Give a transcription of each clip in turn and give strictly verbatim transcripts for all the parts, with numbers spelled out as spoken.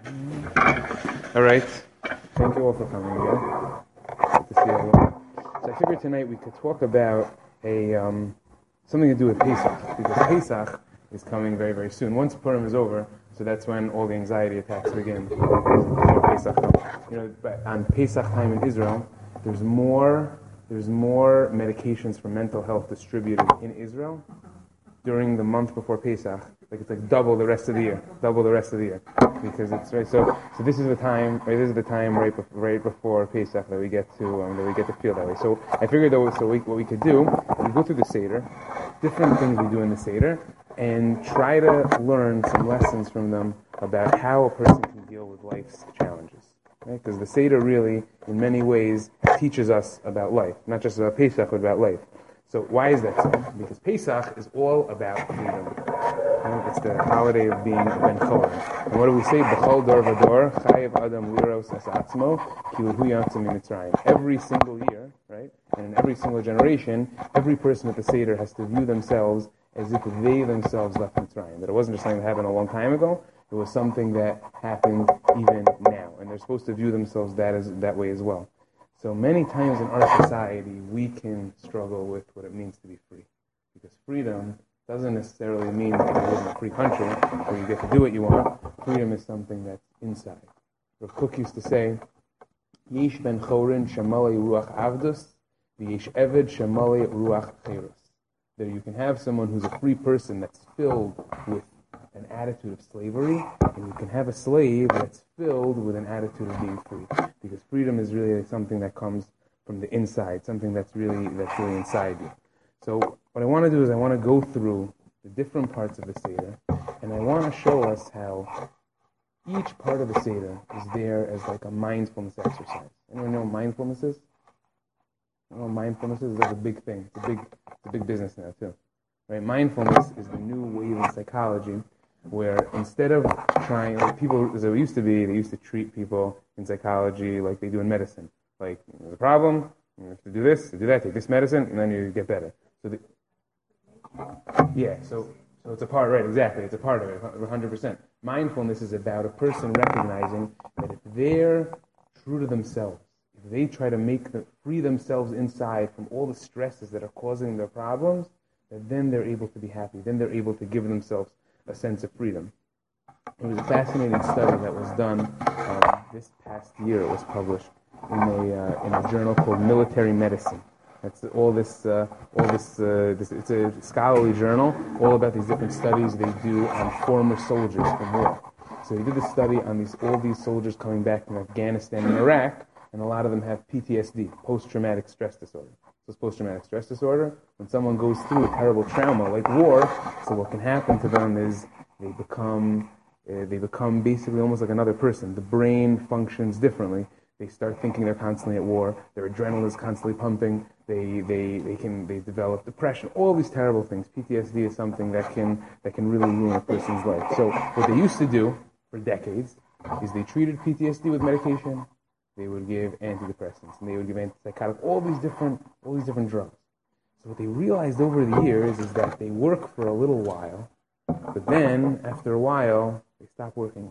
All right. Thank you all for coming again. Good to see everyone. So I figured tonight we could talk about a um, something to do with Pesach, because Pesach is coming very, very soon. Once Purim is over, so that's when all the anxiety attacks begin. Before Pesach comes. You know, but on Pesach time in Israel, there's more there's more medications for mental health distributed in Israel during the month before Pesach. Like it's like double the rest of the year, double the rest of the year, because it's right. So, so this is the time, right? This is the time right, bef- right before Pesach that we get to um, that we get to feel that way. So I figured though, so we, what we could do, we go through the Seder, different things we do in the Seder, and try to learn some lessons from them about how a person can deal with life's challenges. Right? Because the Seder really, in many ways, teaches us about life, not just about Pesach, but about life. So why is that so? Because Pesach is all about freedom. Right? It's the holiday of being Ben Chorin. And what do we say? B'chol dor v'dor, chayev adam liros es atzmo, ki hu yatzim mitzrayim. Every single year, right, and in every single generation, every person at the Seder has to view themselves as if they themselves left Mitzrayim. That it wasn't just something that happened a long time ago. It was something that happened even now. And they're supposed to view themselves that as that way as well. So many times in our society, we can struggle with what it means to be free. Because freedom doesn't necessarily mean that you live in a free country where you get to do what you want. Freedom is something that's inside. Rav Kook used to say, Yesh ben chorin shemalei ruach avdus, v'yesh eved shemalei ruach cherus. That you can have someone who's a free person that's filled with an attitude of slavery, and you can have a slave that's filled with an attitude of being free. Because freedom is really something that comes from the inside, something that's really that's really inside you. So what I want to do is I want to go through the different parts of the Seder, and I want to show us how each part of the Seder is there as like a mindfulness exercise. Anyone know what mindfulness is? You know, mindfulness is like a big thing. It's a big, it's a big business now too. Right? Mindfulness is the new wave in psychology, where instead of trying, like people, as it used to be, they used to treat people in psychology like they do in medicine. Like, there's a problem, you have to do this, to do that, take this medicine, and then you get better. So, the, yeah, so so it's a part, right? Exactly, it's a part of it, one hundred percent. Mindfulness is about a person recognizing that if they're true to themselves, if they try to make them free themselves inside from all the stresses that are causing their problems, that then they're able to be happy. Then they're able to give themselves a sense of freedom. It was a fascinating study that was done um, this past year. It was published in a uh, in a journal called Military Medicine. That's all this uh, all this, uh, this. It's a scholarly journal all about these different studies they do on former soldiers from war. So they did a study on these all these soldiers coming back from Afghanistan and Iraq, and a lot of them have P T S D, post-traumatic stress disorder. So it's post-traumatic stress disorder. When someone goes through a terrible trauma like war, so what can happen to them is they become uh, they become basically almost like another person. The brain functions differently. They start thinking they're constantly at war. Their adrenaline is constantly pumping. They they they can they develop depression. All these terrible things. P T S D is something that can that can really ruin a person's life. So what they used to do for decades is they treated P T S D with medication. They would give antidepressants, and they would give antipsychotics, all these different, all these different drugs. So what they realized over the years is that they work for a little while, but then after a while they stop working.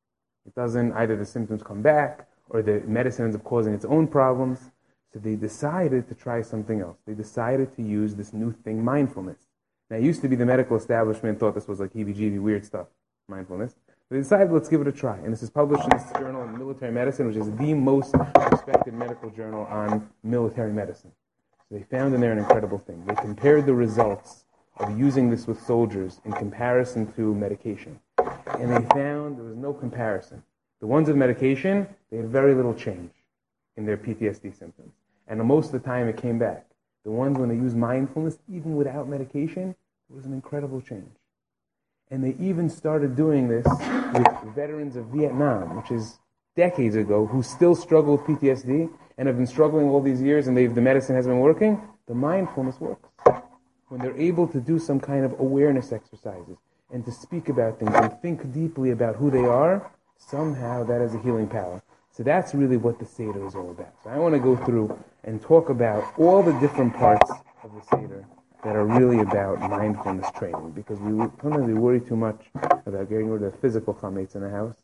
It doesn't. Either the symptoms come back, or the medicine ends up causing its own problems. So they decided to try something else. They decided to use this new thing, mindfulness. Now, it used to be the medical establishment thought this was like heebie-jeebie weird stuff, mindfulness. They decided, let's give it a try. And this is published in this journal in Military Medicine, which is the most respected medical journal on military medicine. So they found in there an incredible thing. They compared the results of using this with soldiers in comparison to medication. And they found there was no comparison. The ones with medication, they had very little change in their P T S D symptoms. And most of the time it came back. The ones when they used mindfulness, even without medication, it was an incredible change. And they even started doing this with veterans of Vietnam, which is decades ago, who still struggle with P T S D and have been struggling all these years, and they've, the medicine hasn't been working. The mindfulness works. When they're able to do some kind of awareness exercises and to speak about things and think deeply about who they are, somehow that has a healing power. So that's really what the Seder is all about. So I want to go through and talk about all the different parts of the Seder that are really about mindfulness training, because we sometimes we worry too much about getting rid of the physical chametz in the house,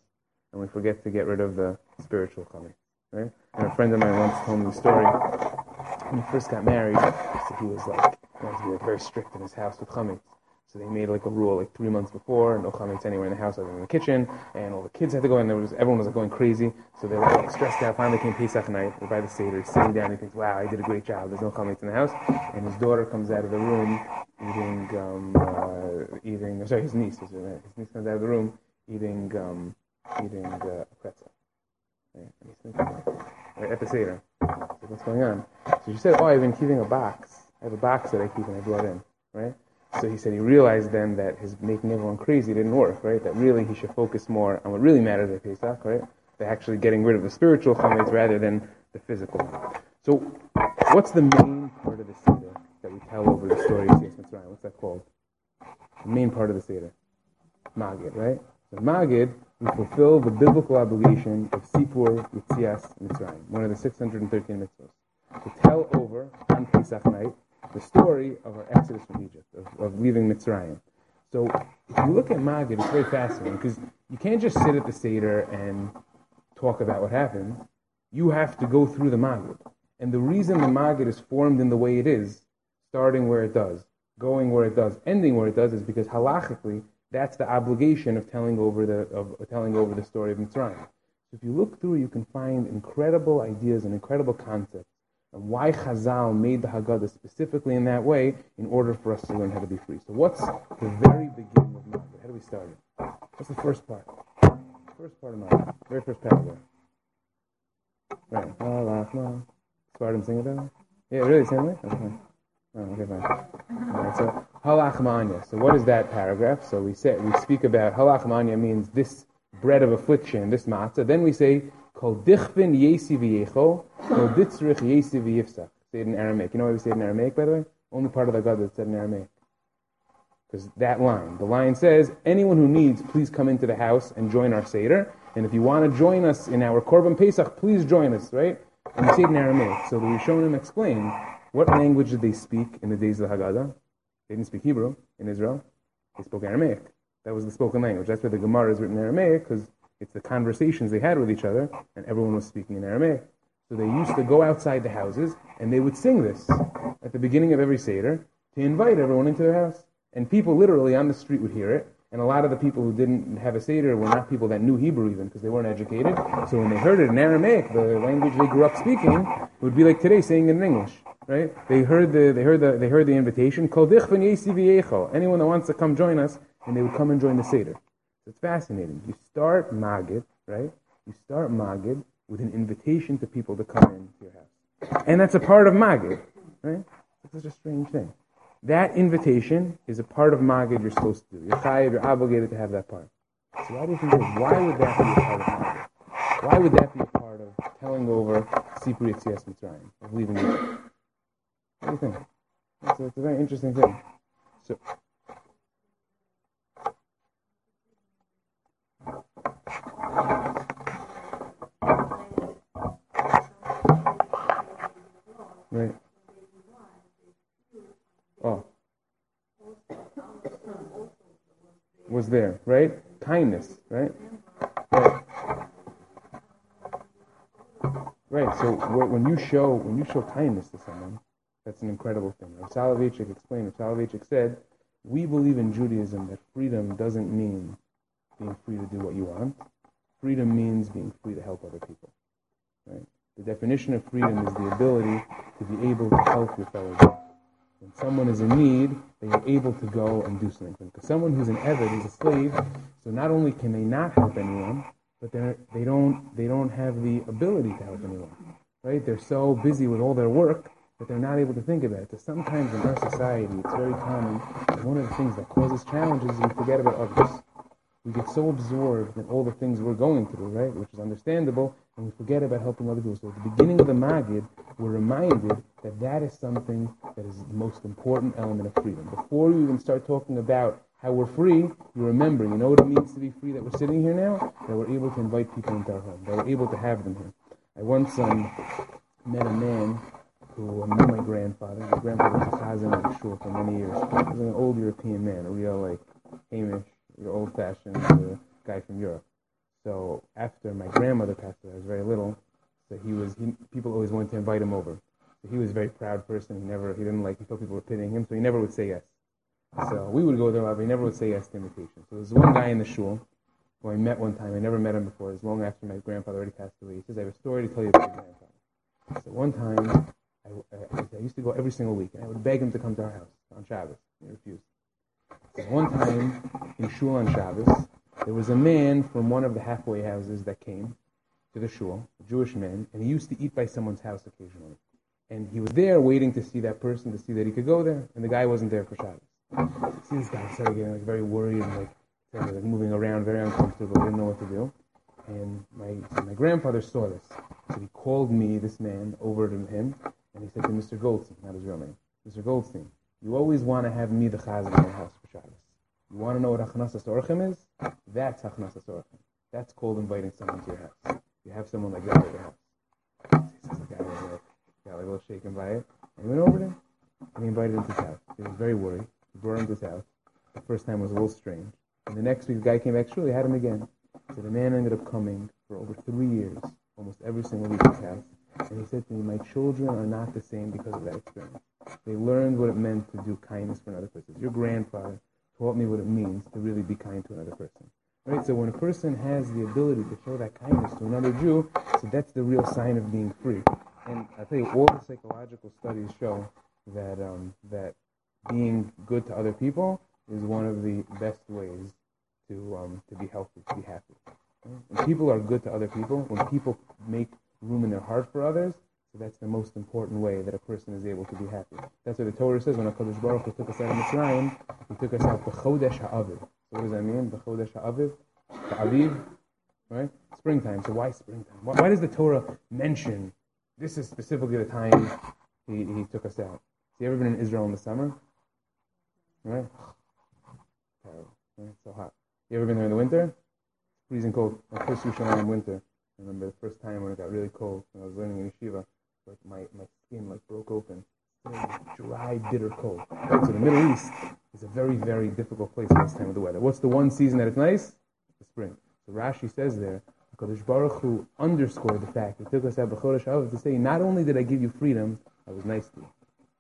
and we forget to get rid of the spiritual chametz, right? And a friend of mine once told me the story. When he first got married, so he was like, he wanted to be like very strict in his house with chametz. So they made like a rule like three months before, no chametz anywhere in the house other than the kitchen, and all the kids had to go, and there was everyone was like going crazy. So they were like stressed out. Finally came Pesach night. We're by the Seder, he's sitting down. He thinks, "Wow, I did a great job. There's no chametz in the house." And his daughter comes out of the room eating, um, uh, eating. Sorry, his niece. His, his niece comes out of the room eating, um, eating uh, a pretzel. Right? And he's thinking, right, at the Seder, like, what's going on? So she said, "Oh, I've been keeping a box. I have a box that I keep and I brought in." Right? So he said he realized then that his making everyone crazy didn't work, right? That really he should focus more on what really matters at Pesach, right? They're actually getting rid of the spiritual chametz rather than the physical. So what's the main part of the Seder that we tell over the story of Yetzias Mitzrayim? What's that called? The main part of the Seder. Magid, right? So Magid, we fulfill the biblical obligation of Sipur Yetzias Mitzrayim, one of the six hundred thirteen mitzvahs, to tell over on Pesach night the story of our exodus from Egypt, of, of leaving Mitzrayim. So if you look at Magid, it's very fascinating because you can't just sit at the Seder and talk about what happened. You have to go through the Magid. And the reason the Magid is formed in the way it is, starting where it does, going where it does, ending where it does, is because halachically, that's the obligation of telling over the of telling over the story of Mitzrayim. So if you look through, you can find incredible ideas and incredible concepts of why Chazal made the Haggadah specifically in that way in order for us to learn how to be free. So what's the very beginning of Magid? How do we start it? What's the first part? First part of Magid. Very first paragraph. Right. Start and sing it that way? Yeah, really, same way? Okay, fine. Oh, okay, fine. All right, so halach ma'anya. So what is that paragraph? So we say we speak about halach ma'anya means this bread of affliction, this matzah. Then we say kol dichvin yesi v'yecho, kol ditzrich yesi v'yifsach. Say it in Aramaic. You know why we say it in Aramaic, by the way? Only part of the Haggadah that's said in Aramaic. Because that line, the line says, anyone who needs, please come into the house and join our Seder. And if you want to join us in our Korban Pesach, please join us, right? And we say it in Aramaic. So the Rishonim explain, what language did they speak in the days of the Haggadah? They didn't speak Hebrew in Israel. They spoke Aramaic. That was the spoken language. That's why the Gemara is written in Aramaic, because it's the conversations they had with each other, and everyone was speaking in Aramaic. So they used to go outside the houses, and they would sing this at the beginning of every Seder to invite everyone into their house. And people literally on the street would hear it, and a lot of the people who didn't have a Seder were not people that knew Hebrew even, because they weren't educated. So when they heard it in Aramaic, the language they grew up speaking, it would be like today saying it in English. Right? They heard the they heard the they heard the invitation. Kol dichvin yesi v'yecho. Anyone that wants to come join us, and they would come and join the Seder. It's fascinating. You start Magid, right? You start Magid with an invitation to people to come into your house, and that's a part of Magid, right? It's such a strange thing. That invitation is a part of Magid you're supposed to do. You're chayav, you're obligated to have that part. So why do you think this? Why would that be a part of Magid? Why would that be a part of telling over Sipur Yetzias Mitzrayim, of leaving Egypt? What do you think? It's a, it's a very interesting thing. So, right. Oh. Was there, right? Kindness, right? Right. Right. So when you show when you show kindness to someone, that's an incredible thing. Rav Soloveitchik explained. Rav Soloveitchik said, "We believe in Judaism that freedom doesn't mean being free to do what you want. Freedom means being free to help other people. Right? The definition of freedom is the ability to be able to help your fellow Jew. When someone is in need, they are able to go and do something for them. Because someone who's an eved is a slave, so not only can they not help anyone, but they they don't they don't have the ability to help anyone. Right? They're so busy with all their work that they're not able to think about it. So sometimes in our society, it's very common, and one of the things that causes challenges is we forget about others. We get so absorbed in all the things we're going through, right, which is understandable, and we forget about helping other people. So at the beginning of the Magid, we're reminded that that is something that is the most important element of freedom. Before you even start talking about how we're free, you remember, you know what it means to be free, that we're sitting here now? That we're able to invite people into our home, that we're able to have them here. I once um, met a man who knew my grandfather. My grandfather was a chazan at the shul for many years. He was an old European man, a real, like, Hamish, your old-fashioned uh, guy from Europe. So after my grandmother passed away, I was very little. So he was, he, people always wanted to invite him over. So he was a very proud person. He never, he didn't like, he thought people were pitying him, so he never would say yes. So we would go there, but he never would say yes to invitations. So there was one guy in the shul who I met one time. I never met him before. It was long after my grandfather already passed away. He says, I have a story to tell you about your grandfather. So one time, I, I, I used to go every single week, and I would beg him to come to our house on Shabbos. He refused. So one time, in shul on Shabbos, there was a man from one of the halfway houses that came to the shul, a Jewish man, and he used to eat by someone's house occasionally. And he was there waiting to see that person, to see that he could go there, and the guy wasn't there for Shabbos. See, this guy started getting like very worried and like, started, like moving around, very uncomfortable, didn't know what to do. And my so my grandfather saw this. So he called me, this man, over to him, and he said to Mister Goldstein, not his real name, Mister Goldstein, you always want to have me the chazan in your house for Shabbos. You want to know what Hachnasas Orchim is? That's Hachnasas Orchim. That's called inviting someone to your house. You have someone like that at your house. He says, the guy was like, got like a little shaken by it. And he went over to him, and he invited him to his house. He was very worried. He brought him to his house. The first time was a little strange. And the next week, the guy came back, surely had him again. So the man ended up coming for over three years, almost every single week to his house. And he said to me, my children are not the same because of that experience. They learned what it meant to do kindness for another person. Your grandfather taught me what it means to really be kind to another person. Right? So when a person has the ability to show that kindness to another Jew, so that's the real sign of being free. And I tell you, all the psychological studies show that um, that being good to other people is one of the best ways to um, to be healthy, to be happy. Right? When people are good to other people, when people make room in their heart for others, so that's the most important way that a person is able to be happy. That's what the Torah says. When HaKadosh Baruch Hu took us out of Mitzrayim, He took us out b'chodesh ha'aviv. So what does that mean? B'chodesh ha'aviv, ha'aviv, right? Springtime. So why springtime? Why, why does the Torah mention this is specifically the time He, he took us out? Have you ever been in Israel in the summer? Right? Terrible. Right? It's so hot. You ever been there in the winter? Freezing cold. My first Yerushalayim winter. I remember the first time when it got really cold, when I was learning in yeshiva, like my, my skin like broke open. It was dry, bitter cold. Right? So the Middle East is a very, very difficult place at this time of the weather. What's the one season that it's nice? The spring. So Rashi says there, HaKadosh Baruch Hu underscored the fact that He took us out b'chodesh ha'aviv to say, not only did I give you freedom, I was nice to you.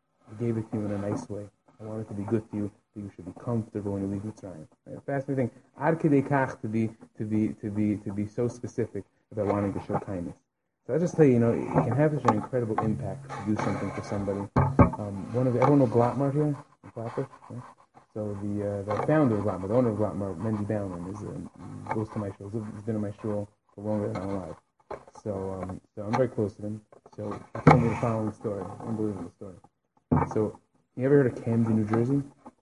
I gave it to you in a nice way. I wanted to be good to you, that you should be comfortable when you leave Mitzrayim. Right? Fascinating thing. Ad kedei kach to be to be to be to be so specific about wanting to show kindness. So I just tell you, you know, it can have such an incredible impact to do something for somebody. Um, one of the, everyone know Glattmar here in Clapper? Right? So the uh, the founder of Glattmar, the owner of Glattmar, Mendy Bauman, is uh, goes to my shul. He's been in my shul for longer than I'm alive. So um, so I'm very close to him. So he told me the following story, unbelievable story. So you ever heard of Camden, New Jersey?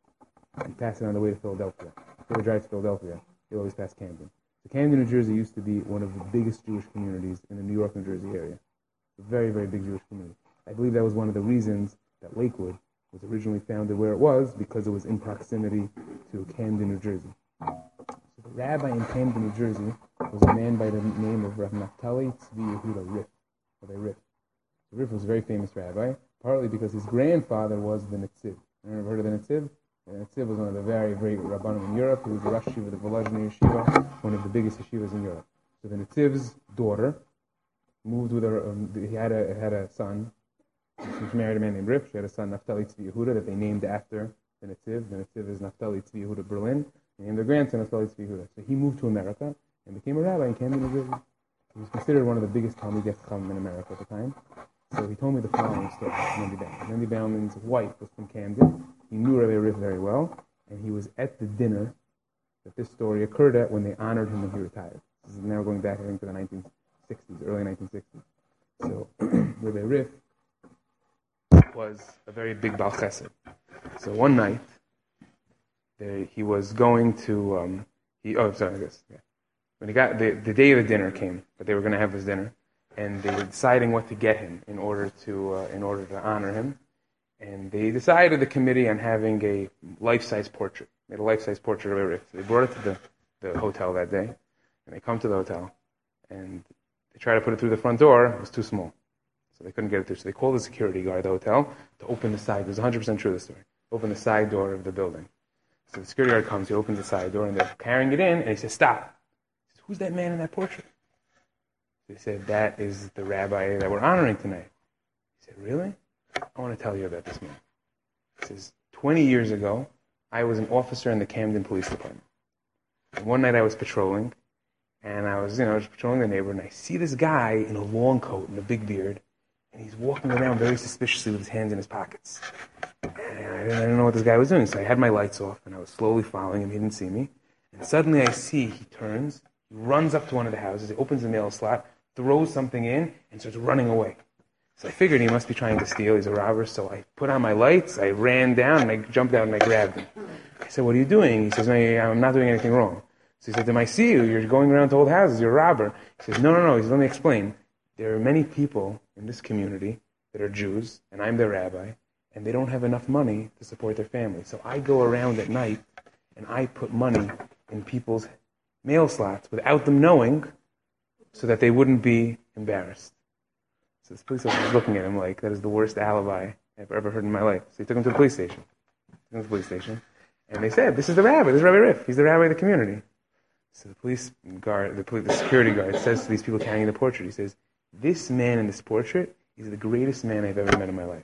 You pass it on the way to Philadelphia. If you ever drive to Philadelphia, you always pass Camden. So Camden, New Jersey used to be one of the biggest Jewish communities in the New York, New Jersey area. A very, very big Jewish community. I believe that was one of the reasons that Lakewood was originally founded where it was, because it was in proximity to Camden, New Jersey. So the rabbi in Camden, New Jersey was a man by the name of Rav Naftali Tzvi Yehuda Riff. Or they Riff. So Riff was a very famous rabbi, partly because his grandfather was the Netziv. You ever heard of the Netziv? The Netziv was one of the very great rabbanim in Europe. He was the Rosh Yeshiva, the Volozhny Yeshiva, one of the biggest yeshivas in Europe. So the Netziv's daughter moved with her. Um, he had a had a son. She married a man named Rif. She had a son, Naftali Tzvi Yehuda, that they named after the Netziv. The Netziv is Naftali Tzvi Yehuda Berlin. They named their grandson Naftali Tzvi Yehuda. So he moved to America and became a rabbi in Camden, New Jersey. He was considered one of the biggest Talmidei Chacham in America at the time. So he told me the following story, Mendy Bauman. Mendy Bauman's wife was from Camden. He knew Rabbi Riff very well, and he was at the dinner that this story occurred at when they honored him when he retired. This is now going back, I think, to the nineteen sixties, early nineteen sixties. So Rabbi Riff was a very big Baal Chesed. So one night, they, he was going to, um, he, oh, sorry, I guess, yeah. When he got, the, the day of the dinner came, but they were going to have this dinner, and they were deciding what to get him in order to, uh, in order to honor him. And they decided, the committee, on having a life-size portrait. Made a life-size portrait of Riff. They brought it to the, the hotel that day, and they come to the hotel, and they try to put it through the front door. It was too small, so they couldn't get it through. So they called the security guard at the hotel to open the side. It was one hundred percent true, the story. Open the side door of the building. So the security guard comes, he opens the side door, and they're carrying it in, and he says, "Stop." He says, who's that man in that portrait? They said, that is the rabbi that we're honoring tonight. He said, really? I want to tell you about this man. He says, twenty years ago, I was an officer in the Camden Police Department. And one night I was patrolling, and I was, you know, I was patrolling the neighborhood, and I see this guy in a long coat and a big beard, and he's walking around very suspiciously with his hands in his pockets. And I didn't, I didn't know what this guy was doing, so I had my lights off, and I was slowly following him. He didn't see me. And suddenly I see he turns, he runs up to one of the houses, he opens the mail slot, throws something in, and starts running away. So I figured he must be trying to steal. He's a robber. So I put on my lights, I ran down, and I jumped out and I grabbed him. I said, what are you doing? He says, no, I'm not doing anything wrong. So he said, then I see you. You're going around to old houses. You're a robber. He says, no, no, no. He says, let me explain. There are many people in this community that are Jews, and I'm their rabbi, and they don't have enough money to support their family. So I go around at night, and I put money in people's mail slots without them knowing so that they wouldn't be embarrassed. So this police officer was looking at him like, that is the worst alibi I've ever heard in my life. So he took him to the police station. Took him to the police station. And they said, this is the rabbi. This is Rabbi Riff. He's the rabbi of the community. So the police guard, the, police, the security guard says to these people carrying the portrait, he says, this man in this portrait is the greatest man I've ever met in my life.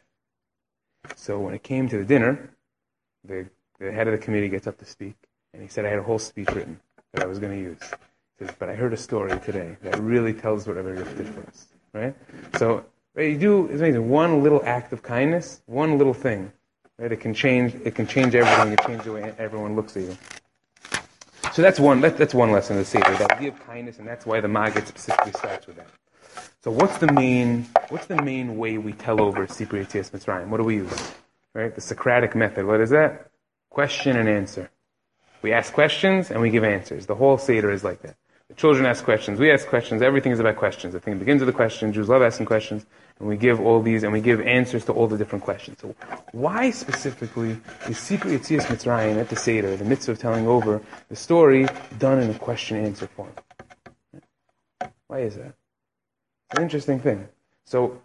So when it came to the dinner, the, the head of the committee gets up to speak, and he said, I had a whole speech written that I was going to use. He says, but I heard a story today that really tells what Rabbi Riff did for us. Right? So, right, you do, it's amazing, one little act of kindness, one little thing, right? It can change, it can change everything, it can change the way everyone looks at you. So that's one, that, that's one lesson of the Seder, that idea of kindness, and that's why the Maggid specifically starts with that. So what's the main, what's the main way we tell over Sipur Yetzias Mitzrayim? What do we use? Right? The Socratic method. What is that? Question and answer. We ask questions and we give answers. The whole Seder is like that. The children ask questions, we ask questions, everything is about questions. The thing begins with a question, Jews love asking questions, and we give all these, and we give answers to all the different questions. So why specifically is Sipur Yetzias Mitzrayim at the Seder, the mitzvah of telling over the story, done in a question-answer form? Why is that? It's an interesting thing. So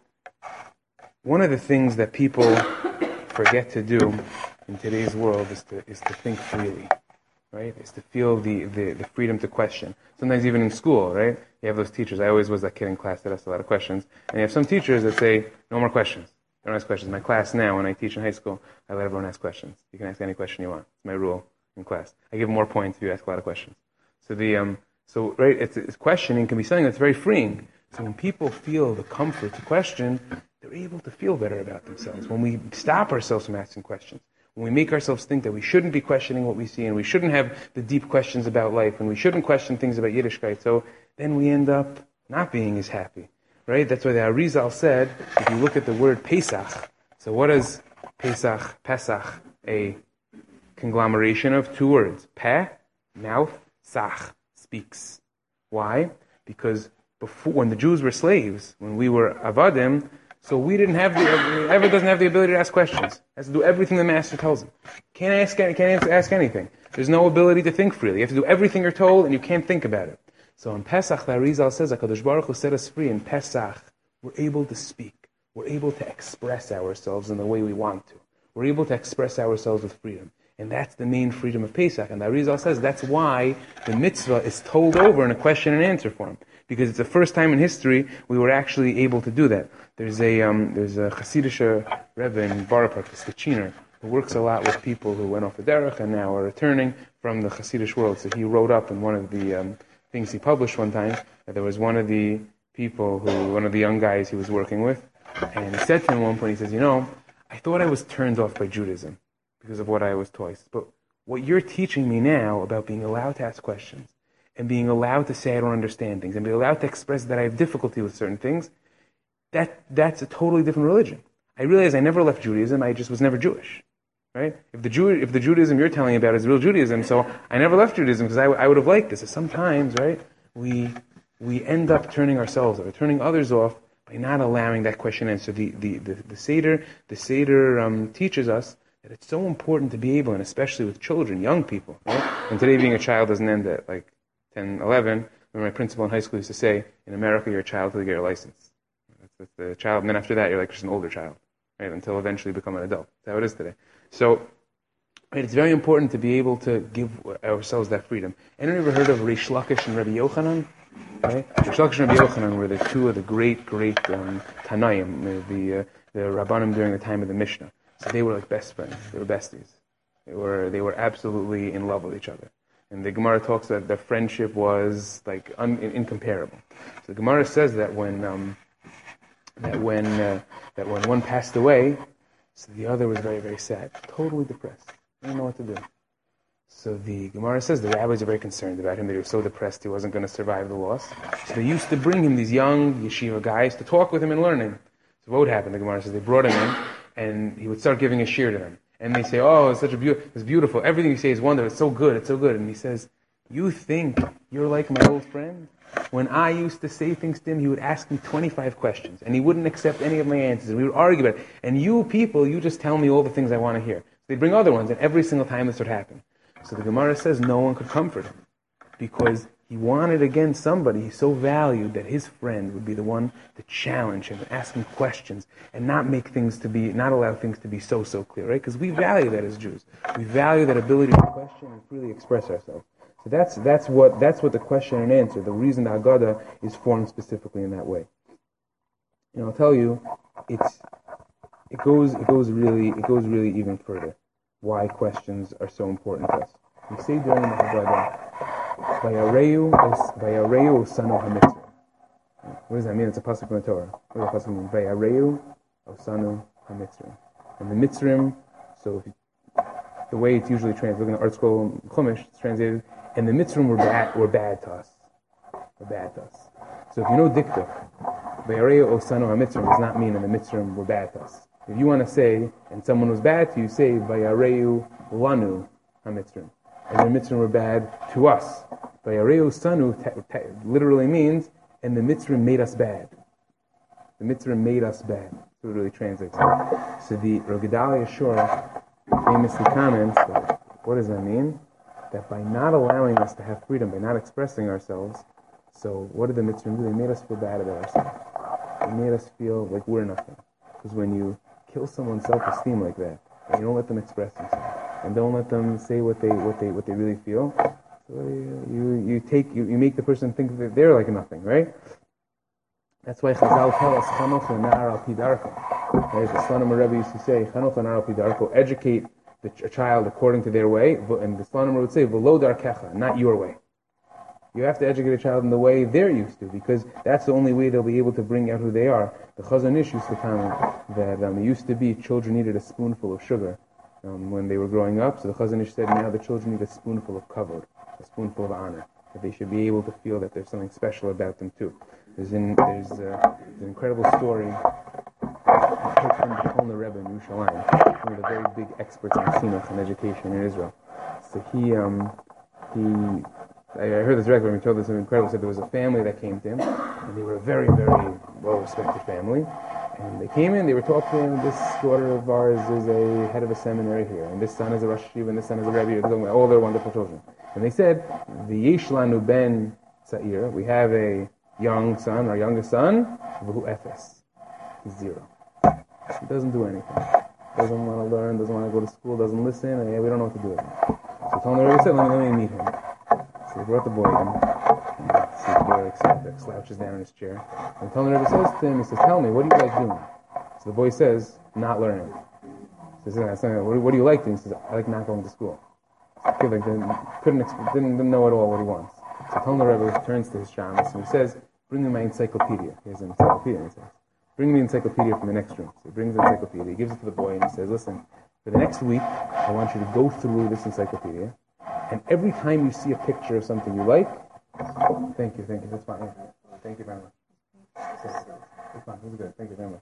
one of the things that people forget to do in today's world is to, is to think freely. Right? Is to feel the, the, the freedom to question. Sometimes even in school, right? You have those teachers. I always was that kid in class that asked a lot of questions. And you have some teachers that say, no more questions. Don't ask questions. In my class now, when I teach in high school, I let everyone ask questions. You can ask any question you want. It's my rule in class. I give more points if you ask a lot of questions. So the um, so right, it's, it's questioning can be something that's very freeing. So when people feel the comfort to question, they're able to feel better about themselves. When we stop ourselves from asking questions, when we make ourselves think that we shouldn't be questioning what we see, and we shouldn't have the deep questions about life, and we shouldn't question things about Yiddishkeit, so then we end up not being as happy, right? That's why the Arizal said, if you look at the word Pesach, so what is Pesach, Pesach, a conglomeration of two words? Peh, mouth, sach, speaks. Why? Because before, when the Jews were slaves, when we were avadim, so we didn't have the, Eved doesn't have the ability to ask questions. Has to do everything the master tells him. Can't ask, can't ask anything. There's no ability to think freely. You have to do everything you're told, and you can't think about it. So in Pesach, the Arizal says, HaKadosh Baruch Hu set us free. In Pesach, we're able to speak. We're able to express ourselves in the way we want to. We're able to express ourselves with freedom. And that's the main freedom of Pesach. And the Arizal says that's why the mitzvah is told over in a question and answer form. Because it's the first time in history we were actually able to do that. There's a um, there's a Hasidic Rebbe in Borough Park, the Skitchiner, who works a lot with people who went off the derech and now are returning from the Hasidic world. So he wrote up in one of the um, things he published one time that there was one of the people who, one of the young guys he was working with, and he said to him at one point, he says, you know, I thought I was turned off by Judaism because of what I was taught. But what you're teaching me now about being allowed to ask questions, and being allowed to say I don't understand things, and being allowed to express that I have difficulty with certain things, that that's a totally different religion. I realize I never left Judaism, I just was never Jewish. Right? If the Jew, if the Judaism you're telling about is real Judaism, so I never left Judaism because I, I would have liked this. So sometimes, right, we we end up turning ourselves off, or turning others off by not allowing that question answer. The the the, the Seder, the Seder um, teaches us that it's so important to be able, and especially with children, young people, right? And today being a child doesn't end at like ten, eleven. Remember my principal in high school used to say, in America you're a child until you get your license. That's, that's the child, and then after that you're like just an older child, right? Until eventually you become an adult. That's how it is today. So Right? It's very important to be able to give ourselves that freedom. Anyone ever heard of Rish Lakish and Rabbi Yochanan? Right? Rish Lakish and Rabbi Yochanan were the two of the great, great um, Tanaim, the, the, uh, the Rabbanim during the time of the Mishnah. So they were like best friends. They were besties. They were they were absolutely in love with each other. And the Gemara talks that their friendship was like un, incomparable. So the Gemara says that when um, that when uh, that when one passed away, so the other was very very sad, totally depressed. They didn't know what to do. So the Gemara says the rabbis are very concerned about him. They were so depressed he wasn't going to survive the loss. So they used to bring him these young yeshiva guys to talk with him and learn him. So what would happen? The Gemara says they brought him in, and he would start giving a shir to them. And they say, "Oh, it's such a beautiful, it's beautiful. Everything you say is wonderful. It's so good. It's so good." And he says, "You think you're like my old friend? When I used to say things to him, he would ask me twenty-five questions, and he wouldn't accept any of my answers. And we would argue about it. And you people, you just tell me all the things I want to hear." So they'd bring other ones, and every single time this would happen. So the Gemara says no one could comfort him because he wanted again somebody he so valued that his friend would be the one to challenge him and ask him questions and not make things to be, not allow things to be so, so clear, right? Because we value that as Jews. We value that ability to question and freely express ourselves. So that's that's what that's what the question and answer, the reason the Haggadah is formed specifically in that way. And I'll tell you, it's it goes it goes really it goes really even further. Why questions are so important to us. We say during the Haggadah, Vayareu Osanu HaMitzrim. What does that mean? It's a pasuk from the Torah. What does the pasuk mean? Vayareu Osanu HaMitzrim. And the Mitzrim, so if you, the way it's usually translated, looking at Art Scroll Chumash, it's translated, and the Mitzrim were bad, were bad to us. Were bad to us. So if you know Diktuk, Vayareu Osanu HaMitzrim does not mean that the Mitzrim were bad to us. If you want to say, and someone was bad to you, say, Vayareu Lanu HaMitzrim. And the Mitzrim were bad to us. Vayareu Sanu te- te- literally means, and the Mitzrim made us bad. The Mitzrim made us bad. That's what it really translates. So the Rav Gedalia Shor famously comments, that, what does that mean? That by not allowing us to have freedom, by not expressing ourselves, so what did the Mitzrim do? They made us feel bad about ourselves. They made us feel like we're nothing. Because when you kill someone's self-esteem like that, and you don't let them express themselves, and don't let them say what they what they what they really feel, so you you take you, you make the person think that they're like nothing, right? That's why Chazal tell us Chanoch l'nar al pi darko. Right? The Slonim Rebbe used to say Chanoch l'nar al pi darko, educate the ch- child according to their way, and the Slonim would say V'lo darkecha, not your way. You have to educate a child in the way they're used to, because that's the only way they'll be able to bring out who they are. The Chazon Ish used to comment that um, it used to be children needed a spoonful of sugar um, when they were growing up. So the Chazon Ish said now the children need a spoonful of kavod, a spoonful of honor, that they should be able to feel that there's something special about them too. There's, in, there's, uh, there's an incredible story from the Kolner Rebbe in Yerushalayim, one of the very big experts on chinuch and education in Israel. So he um, he. I heard this directly when he told this incredible. Said there was a family that came to him, and they were a very, very well-respected family. And they came in, they were talking to him. This daughter of ours is a head of a seminary here, and this son is a Rosh Yeshiva, and this son is a Rebbe. They're talking about all their wonderful children. And they said, "The Yesh lanu ben Tza'ir, we have a young son, our youngest son, v'hu efes, he's zero. He doesn't do anything. Doesn't want to learn. Doesn't want to go to school. Doesn't listen. And yeah, we don't know what to do with him." So Tony Rebbe said, "Let me, let me meet him." So they brought the boy in, and see the boy like, slouches down in his chair. And Tony Rebbe says to him, he says, "Tell me, what do you like doing?" So the boy says, "Not learning." He says, "What, what do you like doing?" He says, "I like not going to school." So the kid like, didn't, couldn't, didn't, didn't know at all what he wants. So Tony Rebbe turns to his shamus and he says, "Bring me my encyclopedia." He has an encyclopedia, and he says, "Bring me the encyclopedia from the next room." So he brings the encyclopedia, he gives it to the boy, and he says, "Listen, for the next week, I want you to go through this encyclopedia, and every time you see a picture of something you like," thank you, thank you, that's fine, yeah. Thank you very much. That's fine, that's good, thank you very much.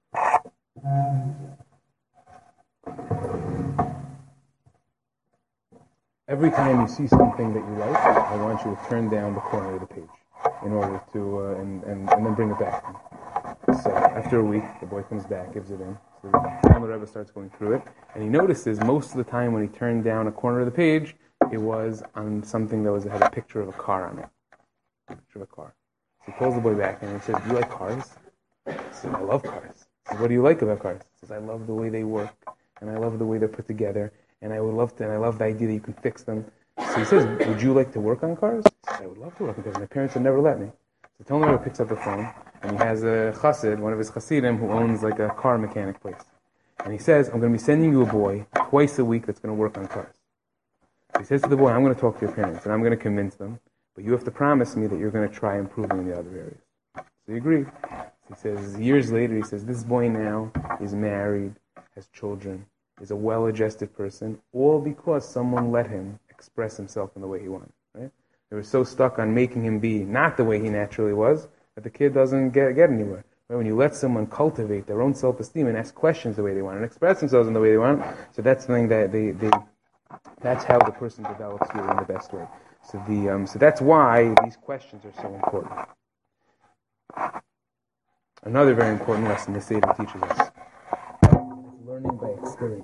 Every time you see something that you like, I want you to turn down the corner of the page in order to, uh, and, and, and then bring it back. So after a week, the boy comes back, gives it in. So the Rebbe starts going through it, and he notices most of the time when he turned down a corner of the page, it was on something that was had a picture of a car on it. A picture of a car. So he pulls the boy back and he says, "Do you like cars?" He says, "I love cars." He says, "What do you like about cars?" He says, "I love the way they work, and I love the way they're put together, and I would love to, and I love the idea that you can fix them. So he says, would you like to work on cars? He says, I would love to work on cars. My parents would never let me. So Talmud picks up the phone, and he has a chassid, one of his chassidim, who owns like a car mechanic place. And he says, I'm going to be sending you a boy twice a week that's going to work on cars. So he says to the boy, I'm going to talk to your parents, and I'm going to convince them, but you have to promise me that you're going to try improving in the other areas. So he agreed. He says, years later, he says, this boy now is married, has children, is a well-adjusted person, all because someone let him express himself in the way he wanted, right? They were so stuck on making him be not the way he naturally was that the kid doesn't get, get anywhere. Right? When you let someone cultivate their own self-esteem and ask questions the way they want and express themselves in the way they want, so that's something that they, they that's how the person develops really in the best way. So the um, so that's why these questions are so important. Another very important lesson the Seder teaches us is learning by experience.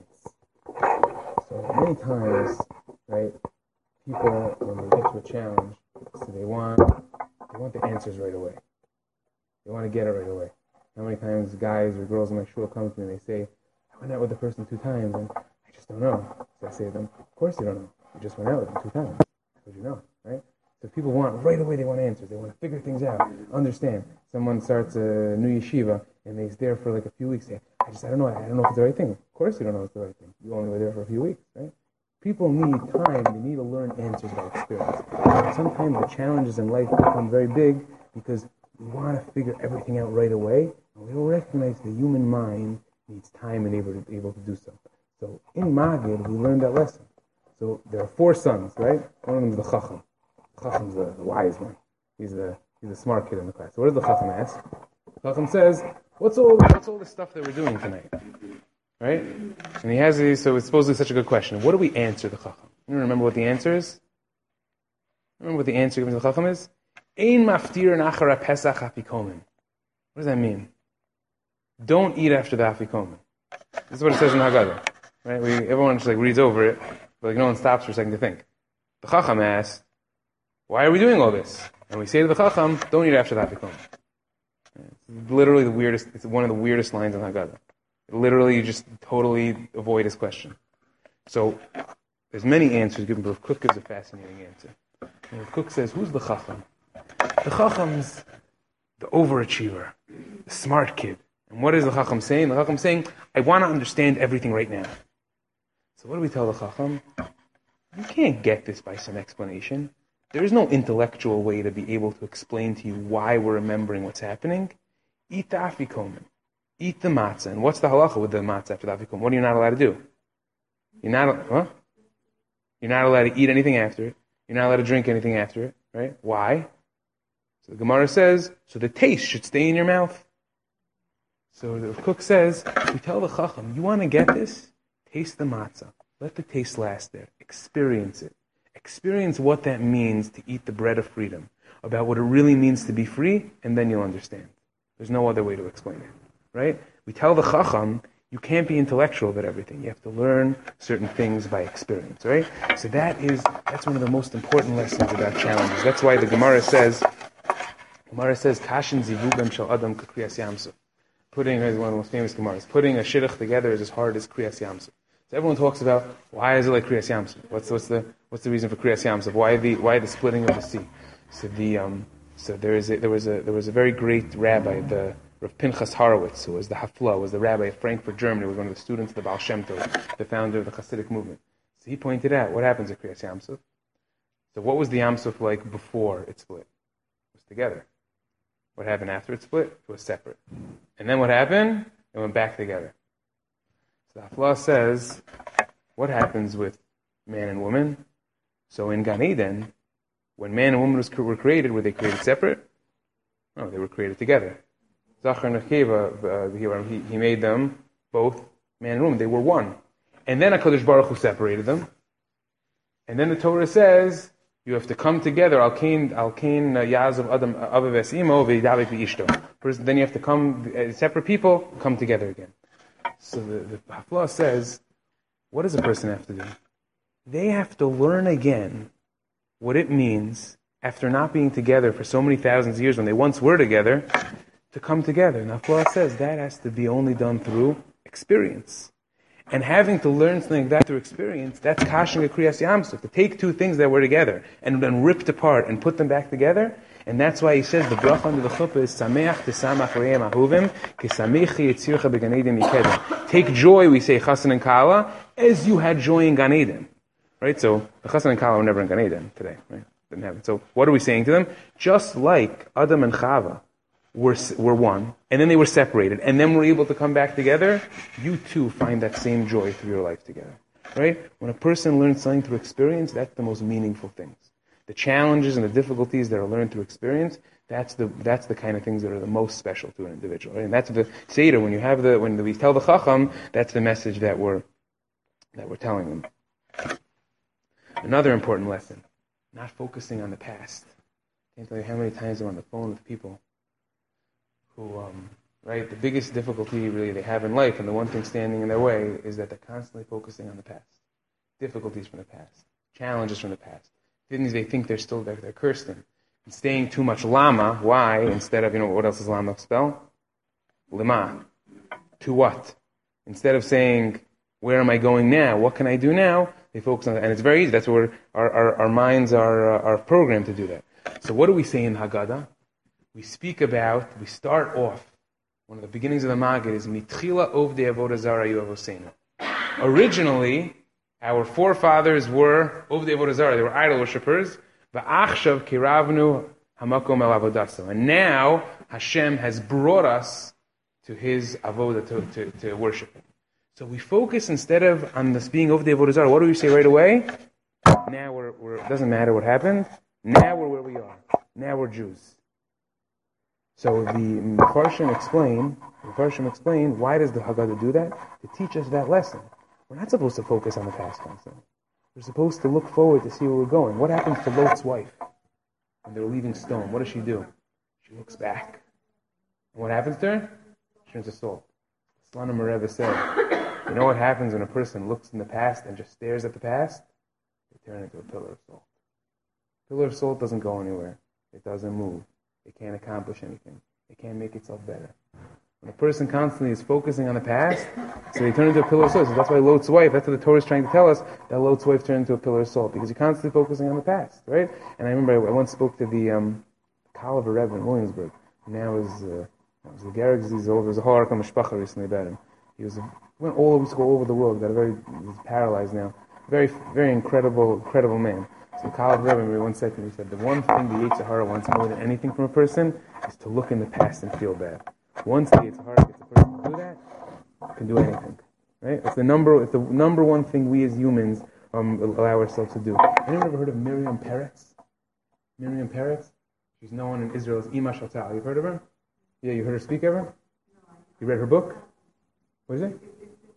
So many times, right, people, when they get to a challenge, so they want they want the answers right away. They want to get it right away. How many times guys or girls in my shul come to me and they say, I went out with the person two times and I just don't know. So I say to them, of course you don't know. You just went out with them two times. Because you know, right? So people want, right away they want answers. They want to figure things out, understand. Someone starts a new yeshiva and they're there for like a few weeks. Say, I just, I don't know, I don't know if it's the right thing. Of course you don't know if it's the right thing. You only were there for a few weeks, right? People need time. They need to learn answers by experience. And sometimes the challenges in life become very big because we want to figure everything out right away, and we don't recognize the human mind needs time and able to, able to do so. So in Magid, we learned that lesson. So there are four sons, right? One of them is the Chacham. Chacham's the, the wise one. He's the he's the smart kid in the class. So what does the Chacham ask? Chacham says, "What's all what's all the stuff that we're doing tonight?" Right? And he has these. So it's supposedly such a good question. What do we answer the Chacham? You remember what the answer is? Remember what the answer given to the Chacham is? Ein maftir nachara pesach afikomen. What does that mean? Don't eat after the afikomen. This is what it says in Haggadah. Right? We, everyone just like reads over it, but like no one stops for a second to think. The Chacham asked, why are we doing all this? And we say to the Chacham, don't eat after the afikomen. It's literally the weirdest, it's one of the weirdest lines in Haggadah. Literally, you just totally avoid his question. So, there's many answers given, but Rav Kook gives a fascinating answer. And Rav Kook says, who's the Chacham? The Chacham's the overachiever, the smart kid. And what is the Chacham saying? The Chacham saying, I want to understand everything right now. So what do we tell the Chacham? You can't get this by some explanation. There is no intellectual way to be able to explain to you why we're remembering what's happening. Eat the afikomen. Eat the matzah. And what's the halacha with the matzah after the afikomen? What are you not allowed to do? You're not, huh? You're not allowed to eat anything after it. You're not allowed to drink anything after it, right? Why? So the Gemara says, so the taste should stay in your mouth. So the cook says, we tell the Chacham, you want to get this? Taste the matzah. Let the taste last there. Experience it. Experience what that means to eat the bread of freedom, about what it really means to be free, and then you'll understand. There's no other way to explain it, right? We tell the Chacham, you can't be intellectual about everything. You have to learn certain things by experience, right? So that is, that's one of the most important lessons about challenges. That's why the Gemara says, Gemara says, Kashin zivubem shel adam kakriyas yamsuf. Putting, one of the most famous Gemaras, putting a shidduch together is as hard as kriyas yamsuf. So everyone talks about, why is it like kriyas yamsuf? What's, what's the, what's the reason for kriyas yamsuf? Why the, why the splitting of the sea? So the, um, so there is a, there was a, there was a very great rabbi, the Rav Pinchas Horowitz, who was the Hafla, was the rabbi of Frankfurt, Germany, was one of the students of the Baal Shem Tov, the founder of the Hasidic movement. So he pointed out, what happens at kriyas yamsuf? So what was the yamsuf like before it split? It was together. What happened after it split? It was separate. And then what happened? It went back together. So the Hafla says, what happens with man and woman? So in Gan Eden, when man and woman was, were created, were they created separate? No, they were created together. Zachar and Necheva, he, he made them both man and woman. They were one. And then HaKadosh Baruch Hu separated them. And then the Torah says, you have to come together. Al kain al kain yazav adam avav es imo v'yidavik v'ishto. Then you have to come, uh, separate people, come together again. So the, the Hafla says, what does a person have to do? They have to learn again what it means, after not being together for so many thousands of years when they once were together, to come together. And Hafla says that has to be only done through experience. And having to learn something like that through experience, that's kashing a kriyas yamsuf. To take two things that were together and then ripped apart and put them back together. And that's why he says the bracha under the chuppah is sameach tesamach re'em ahuvim kesamichi yitzircha began eden mikedem. Take joy, we say chassan and kala, as you had joy in Gan Eden. Right? So the chassan and kala were never in Gan Eden today. Right? Didn't have it. So what are we saying to them? Just like Adam and Chava were were one, and then they were separated, and then were able to come back together, you too find that same joy through your life together. Right? When a person learns something through experience, that's the most meaningful things. The challenges and the difficulties that are learned through experience, that's the that's the kind of things that are the most special to an individual. Right? And that's the Seder, when you have the when we tell the Chacham, that's the message that we're that we're telling them. Another important lesson, not focusing on the past. I can't tell you how many times I'm on the phone with people who, um, right, the biggest difficulty really they have in life, and the one thing standing in their way, is that they're constantly focusing on the past. Difficulties from the past. Challenges from the past. Things they think they're still, they're, they're cursed in. And staying too much lama, why, instead of, you know, what else does lama spell? Lima. To what? Instead of saying, where am I going now? What can I do now? They focus on that. And it's very easy. That's where our, our, our minds are, uh, are programmed to do that. So what do we say in Haggadah? We speak about, we start off, one of the beginnings of the Maggid is Mitchila Ovdei Avodah Zarah Hayu Avosenu. Originally, our forefathers were Ovdei Avodah Zarah, they were idol worshippers. Va'achshav kiravnu hamakom el avodaso. And now Hashem has brought us to His avodah, to, to, to worship Him. So we focus instead of on this being Ovdei Avodah Zarah. What do we say right away? Now we're, we're it doesn't matter what happened. Now we're where we are. Now we're Jews. So the Mefarshim explain, the Mefarshim explain, why does the Haggadah do that? To teach us that lesson. We're not supposed to focus on the past constantly. We're supposed to look forward to see where we're going. What happens to Lot's wife when they were leaving Stone? What does she do? She looks back. And what happens to her? She turns to salt. Slana Mereva said, you know what happens when a person looks in the past and just stares at the past? They turn into a pillar of salt. Pillar of salt doesn't go anywhere. It doesn't move. It can't accomplish anything. It can't make itself better. When a person constantly is focusing on the past, so they turn into a pillar of salt. So that's why Lot's wife, that's what the Torah is trying to tell us, that Lot's wife turned into a pillar of salt, because you're constantly focusing on the past, right? And I remember I once spoke to the um, Kalav Rebbe in Williamsburg. Now is uh, was the Garrett, he's over, there's a Haraka Mishpacha recently about him. He was a, went all over, all over the world, got a very, he's paralyzed now. Very, very incredible, incredible man. So Kalav Rebbe once said to me, he said, the one thing the Yetzer Hara wants more than anything from a person is to look in the past and feel bad. Once the Yetzer Hara gets a person to do that, it can do anything. Right? It's the number it's the number one thing we as humans um, allow ourselves to do. Anyone ever heard of Miriam Peretz? Miriam Peretz? She's known in Israel as Ima Shatal. You've heard of her? Yeah, you heard her speak ever? You read her book? What is it?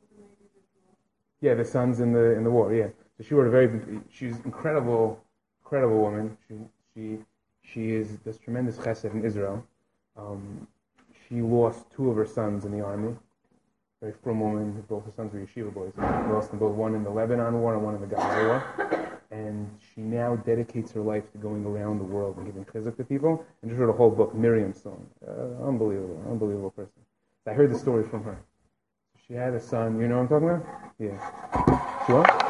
Yeah, the sons in the in the war, yeah. So she wrote a very, she's an incredible, incredible woman. She she she is does tremendous chesed in Israel. Um, she lost two of her sons in the army. Very frum woman. Both her sons were yeshiva boys. She lost them both, one in the Lebanon war and one in the Gaza war. And she now dedicates her life to going around the world and giving chizuk to people. And just wrote a whole book, Miriam's Song. Uh, unbelievable, unbelievable person. I heard the story from her. She had a son. You know what I'm talking about? Yeah. She what?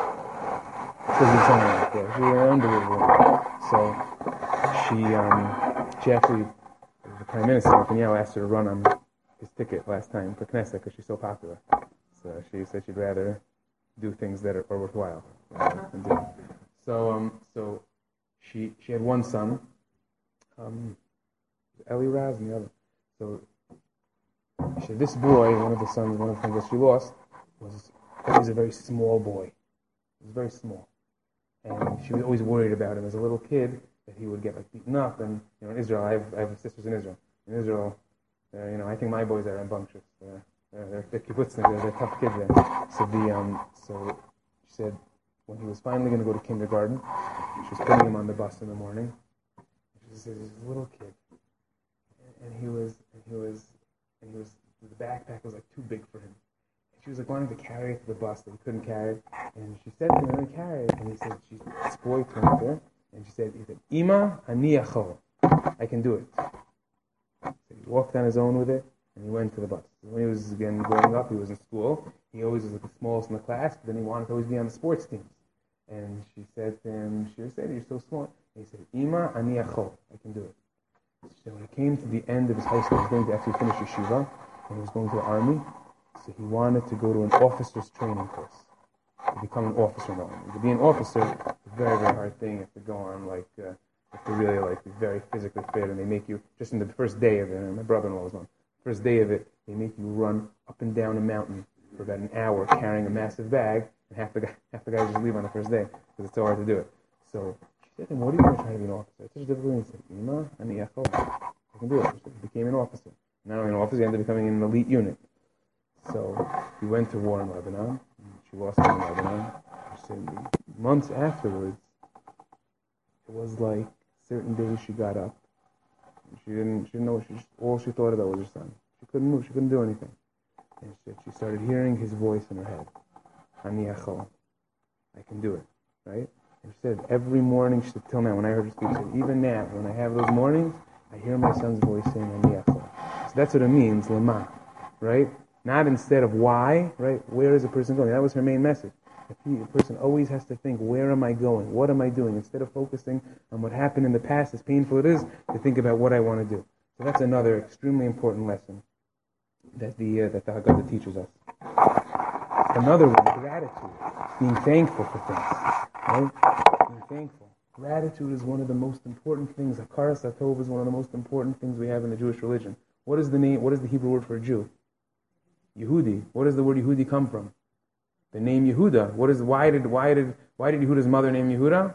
Yeah, she was unbelievable. So she, um, she actually, the Prime Minister Netanyahu asked her to run on his ticket last time for Knesset because she's so popular. So she said she'd rather do things that are, are worthwhile. Than do. So, um, so she she had one son, um, Eli Raz, and the other. So she said this boy, one of the sons, one of the things that she lost was always a very small boy. He was very small. And she was always worried about him as a little kid, that he would get like beaten up. And you know, in Israel, I have, I have sisters in Israel. In Israel, uh, you know, I think my boys are rambunctious. Uh, they're they're kibbutzniks, they're, they're tough kids there. So the um, so she said when he was finally going to go to kindergarten, she was putting him on the bus in the morning. She said he was a little kid, and he was and he was and he was the backpack was like too big for him. She was like wanting to carry it to the bus, but he couldn't carry it. And she said to him, "Let me carry it." And he said, "She, this boy turned to her, and she said, he said, Ima ani yachol, I can do it." So he walked on his own with it, and he went to the bus. When he was, again, growing up, he was in school. He always was like the smallest in the class, but then he wanted to always be on the sports teams. And she said to him, she said, you're so smart. And he said, Ima, ani achol, I can do it. So when he came to the end of his high school, he was going to actually finish yeshiva, and he was going to the army, so he wanted to go to an officer's training course, to become an officer in the army. To be an officer, it's a very, very hard thing. You have to go on, like, uh, you have to really, like, be very physically fit, and they make you, just in the first day of it, and my brother-in-law was on, first day of it, they make you run up and down a mountain for about an hour carrying a massive bag, and half the, guy, half the guys just leave on the first day, because it's so hard to do it. So she said to him, what are you going to try to be an officer? It's such a difficult thing. He said, Ima, ani achol, I can do it. So he became an officer. Not only an officer, he ended up becoming an elite unit. So he went to war in Lebanon. She lost him in Lebanon. She said months afterwards, it was like certain days she got up. She didn't, she didn't know, she just, all she thought about was her son. She couldn't move, she couldn't do anything. And she, she started hearing his voice in her head. Ani achol, I can do it, right? And she said, every morning, she said, till now, when I heard her speak, she said, even now, when I have those mornings, I hear my son's voice saying, Ani achol. So that's what it means, lema, right? Not instead of why, right? Where is a person going? That was her main message. A person always has to think, where am I going? What am I doing? Instead of focusing on what happened in the past, as painful it is, to think about what I want to do. So that's another extremely important lesson that the uh, that the Haggadah teaches us. Another one, gratitude, being thankful for things, right? Being thankful. Gratitude is one of the most important things. Hakaras Hatov is one of the most important things we have in the Jewish religion. What is the name? What is the Hebrew word for a Jew? Yehudi. What does the word Yehudi come from? The name Yehuda. What is? Why did? Why did? Why did Yehuda's mother name Yehuda?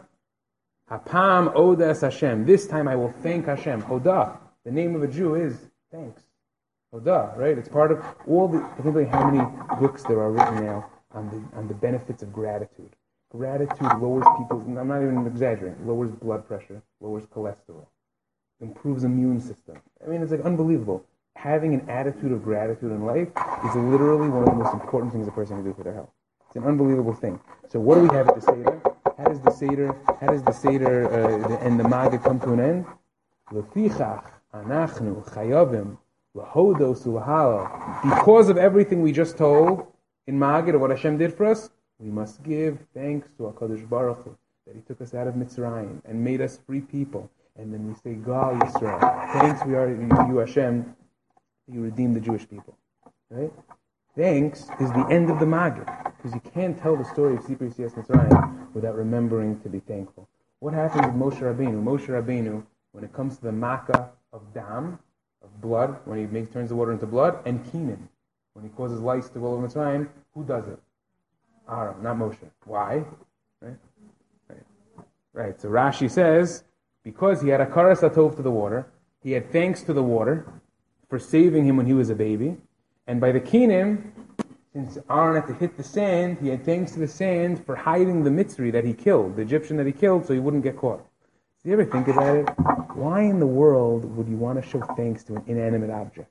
Hapam Oda es Hashem. This time I will thank Hashem. Hoda. The name of a Jew is thanks. Hoda. Right? It's part of all the. I think like how many books there are written now on the on the benefits of gratitude. Gratitude lowers people's. I'm not even exaggerating. Lowers blood pressure. Lowers cholesterol. Improves immune system. I mean, it's like unbelievable. Having an attitude of gratitude in life is literally one of the most important things a person can do for their health. It's an unbelievable thing. So what do we have at the Seder? How does the Seder, how does the Seder uh, the, and the Maggid come to an end? Lefichach anachnu chayavim lahodos ulahalo. Because of everything we just told in Maggid of what Hashem did for us, we must give thanks to HaKadosh Baruch Hu that He took us out of Mitzrayim and made us free people. And then we say, Gal Yisrael. Thanks we are to you, Hashem. You redeem the Jewish people, right? Thanks is the end of the Maggid, because you can't tell the story of Sipur Yetzias Mitzrayim without remembering to be thankful. What happens with Moshe Rabbeinu? Moshe Rabbeinu, when it comes to the Makkah of Dam, of blood, when he makes turns the water into blood, and Kenan, when he causes lice to go over Mitzrayim, who does it? Aaron, not Moshe. Why? Right? Right. Right. So Rashi says, because he had a karas atov to the water, he had thanks to the water for saving him when he was a baby. And by the Kenan, since Aaron had to hit the sand, he had thanks to the sand for hiding the Mitzri that he killed, the Egyptian that he killed, so he wouldn't get caught. Do you ever think about it? Why in the world would you want to show thanks to an inanimate object?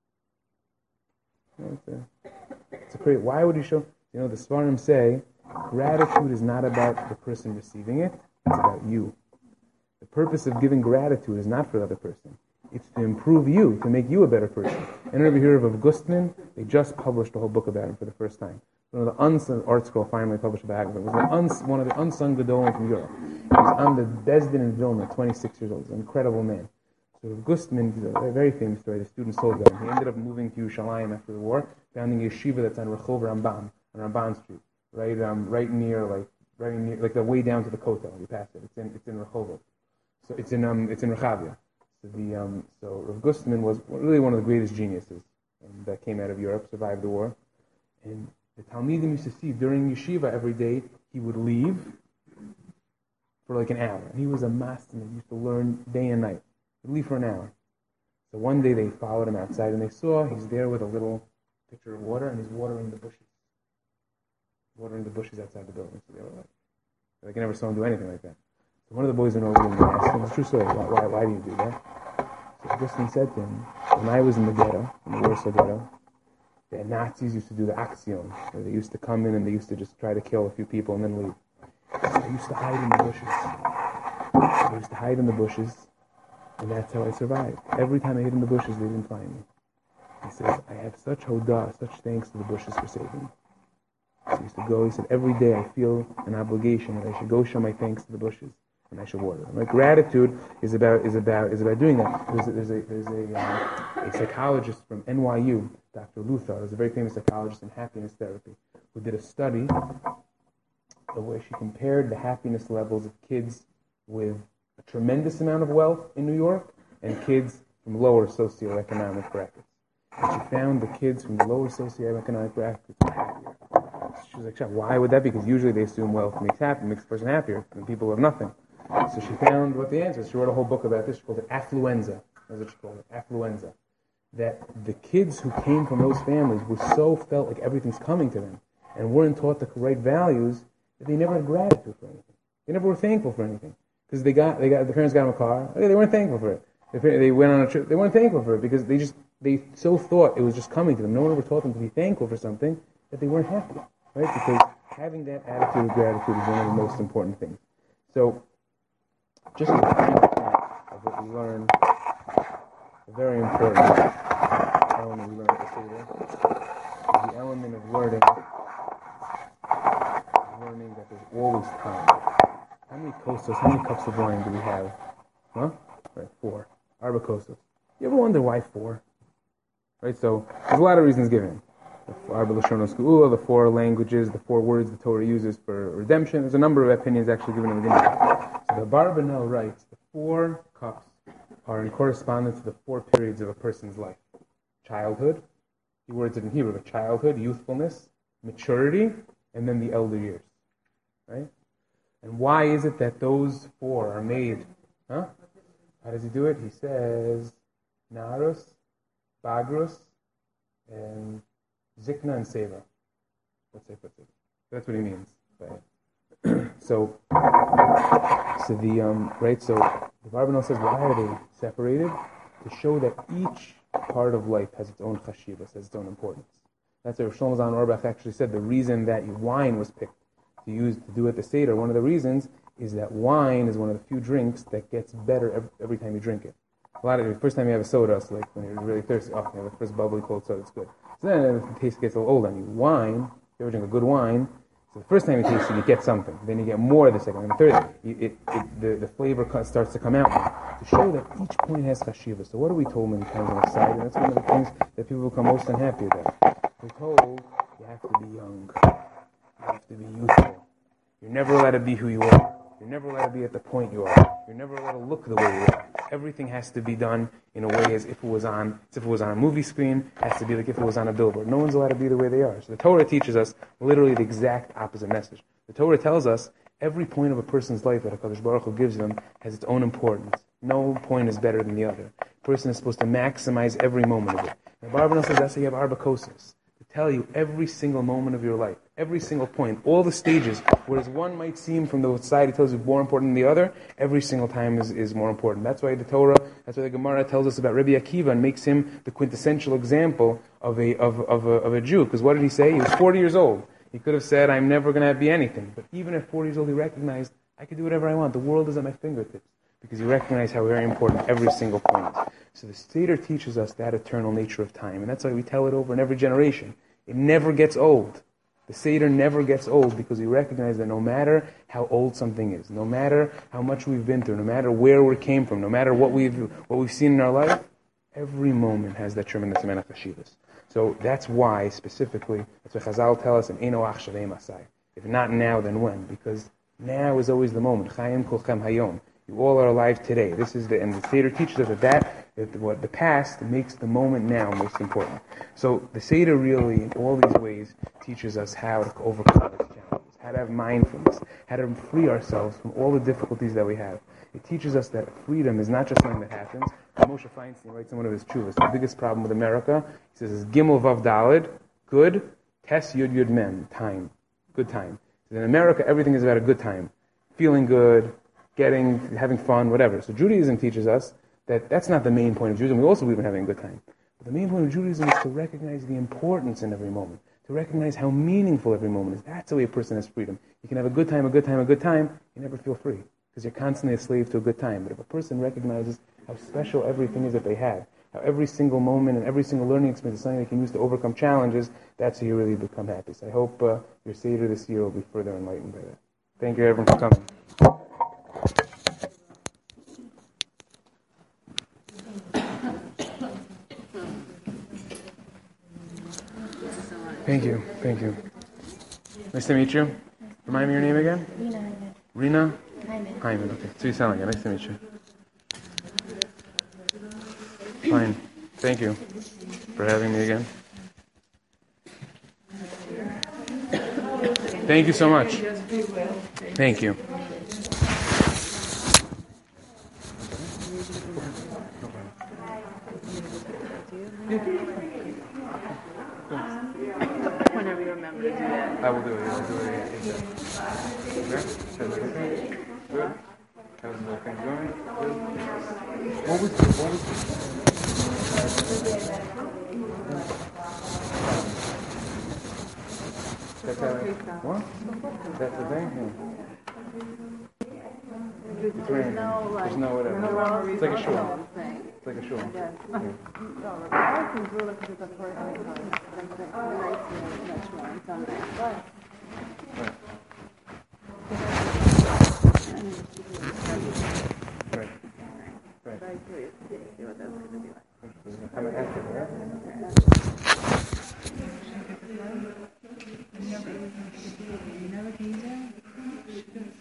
You know, it's, a, it's a pretty, why would you show... You know, the Svarim say, gratitude is not about the person receiving it, it's about you. The purpose of giving gratitude is not for the other person. It's to improve you, to make you a better person. And ever hear of Gustman? They just published a whole book about him for the first time. One of the unsung, Art Scroll finally published about him. It was the uns, one of the unsung Gedolim from Europe. He was on the Bezdin in Vilna, twenty-six years old. He's an incredible man. So Gustman, he's a very famous story. The students told him. He ended up moving to Yerushalayim after the war, founding a yeshiva that's on Rehov Rambam, on Ramban Street, right, um, right near, like, right near, like the way down to the Kotel. You pass it. It's in, it's in Rehovot. So it's in, um, it's in Rechavia. So the, um, so Rav Gustman was really one of the greatest geniuses um, that came out of Europe, survived the war, and the Talmidim used to see during yeshiva every day he would leave for like an hour. And he was a master. He used to learn day and night. He'd leave for an hour. So one day they followed him outside and they saw he's there with a little pitcher of water and he's watering the bushes. Watering the bushes outside the building. So they were like, like I never saw him do anything like that. So one of the boys in over and asked him, it's a true story, why, why, why do you do that? So Augustine said to him, when I was in the ghetto, in the Warsaw ghetto, the Nazis used to do the action, where they used to come in and they used to just try to kill a few people and then leave. So I used to hide in the bushes. I used to hide in the bushes, and that's how I survived. Every time I hid in the bushes, they didn't find me. He says, I have such hodah, such thanks to the bushes for saving me. So he used to go, he said, every day I feel an obligation that I should go show my thanks to the bushes and I should water them. Right? Gratitude is about is about is about doing that. There's a, there's a, there's a, um, a psychologist from N Y U, Doctor Luthar, who's a very famous psychologist in happiness therapy, who did a study where she compared the happiness levels of kids with a tremendous amount of wealth in New York and kids from lower socioeconomic brackets. And she found the kids from the lower socioeconomic brackets were happier. She was like, why would that be? Because usually they assume wealth makes happy, makes a person happier, and people who have nothing. So she found what the answer is. She wrote a whole book about this. She called it Affluenza. That's what she called it, Affluenza. That the kids who came from those families were so felt like everything's coming to them and weren't taught the right values that they never had gratitude for anything. They never were thankful for anything. Because they got, they got, the parents got them a car. Okay, they weren't thankful for it. They went on a trip. They weren't thankful for it because they just, they so thought it was just coming to them. No one ever taught them to be thankful for something that they weren't happy. Right? Because having that attitude of gratitude is one of the most important things. So, just as a final point of what we learned, a very important element we learned at the Seder is the element of learning, learning that there's always time. How many kostos, how many cups of wine do we have? Huh? Right, four. Arba kostos. You ever wonder why four? Right, so there's a lot of reasons given. The four languages, the four words the Torah uses for redemption. There's a number of opinions actually given in the Gemara. So the Barbanel writes, the four cups are in correspondence to the four periods of a person's life. Childhood, he words it in Hebrew, but childhood, youthfulness, maturity, and then the elder years. Right? And why is it that those four are made? Huh? How does he do it? He says, Narus, Bagrus, and Zikna and Seva. Let's say, let's say. That's what he means. Right? so, so the um, right. So the Barbanel says, why are they separated? To show that each part of life has its own chashivas, has its own importance. That's what Shlomo Zalman Auerbach actually said. The reason that wine was picked to use to do at the Seder, one of the reasons is that wine is one of the few drinks that gets better every, every time you drink it. A lot of the first time you have a soda, it's like when you're really thirsty, oh, you have the first bubbly cold soda, it's good. So then the taste gets a little old on you. Wine, if you ever drink a good wine, so the first time you taste it, you get something. Then you get more the second and the third. You, it, it, the, the flavor starts to come out more. To show that each point has chashiva. So what are we told many times on the side? And that's one of the things that people become most unhappy about. We're told you have to be young. You have to be youthful. You're never allowed to be who you are. You're never allowed to be at the point you are. You're never allowed to look the way you are. Everything has to be done in a way as if it was on, as if it was on a movie screen. It has to be like if it was on a billboard. No one's allowed to be the way they are. So the Torah teaches us literally the exact opposite message. The Torah tells us every point of a person's life that HaKadosh Baruch Hu gives them has its own importance. No point is better than the other. A person is supposed to maximize every moment of it. And Barbanel says that's why you have Arba Kosas. Tell you every single moment of your life, every single point, all the stages, whereas one might seem from the side it tells you more important than the other, every single time is, is more important. That's why the Torah, that's why the Gemara tells us about Rabbi Akiva and makes him the quintessential example of a of, of, a, of a Jew. Because what did he say? He was forty years old. He could have said, I'm never going to be anything. But even at forty years old, he recognized, I can do whatever I want. The world is at my fingertips. Because he recognized how very important every single point. So the Seder teaches us that eternal nature of time. And that's why we tell it over in every generation. It never gets old. The Seder never gets old because we recognize that no matter how old something is, no matter how much we've been through, no matter where we came from, no matter what we've what we've seen in our life, every moment has that tremendous amount of chashivas. So that's why, specifically, that's what Chazal tell us in Eino Ach Shavei Masai. If not now, then when? Because now is always the moment. Chayim Kulchem Hayom. You all are alive today. This is the, and the Seder teaches us that, that, that what the past makes the moment now most important. So the Seder really, in all these ways, teaches us how to overcome these challenges, how to have mindfulness, how to free ourselves from all the difficulties that we have. It teaches us that freedom is not just something that happens. Moshe Feinstein writes in one of his chuvas, the biggest problem with America, he says, is Gimel Vav Daled, good, Tes Yud Yud Mem, time, good time. So in America, everything is about a good time, feeling good, getting, having fun, whatever. So Judaism teaches us that that's not the main point of Judaism. We also believe in having a good time. But the main point of Judaism is to recognize the importance in every moment, to recognize how meaningful every moment is. That's the way a person has freedom. You can have a good time, a good time, a good time, you never feel free, because you're constantly a slave to a good time. But if a person recognizes how special everything is that they have, how every single moment and every single learning experience is something they can use to overcome challenges, that's how you really become happy. So I hope uh, your Seder this year will be further enlightened by that. Thank you everyone for coming. Thank you, thank you. Nice to meet you. Remind me your name again? Rina? Hyman. Hyman, okay. So you sound like it. Nice to meet you. Fine. Thank you for having me again. Thank you so much. Thank you. Whenever you remember to do that. I will do it. I will do it again. Okay? Good. How's the thing going? Good. What was what was That's how what? That's the thing? Yeah. It's raining. There's no whatever. It's like a shul. It's like a shul. Yeah. Right. Right. Very curious to see what that's going to be like. I'm an actor, right? You never came down?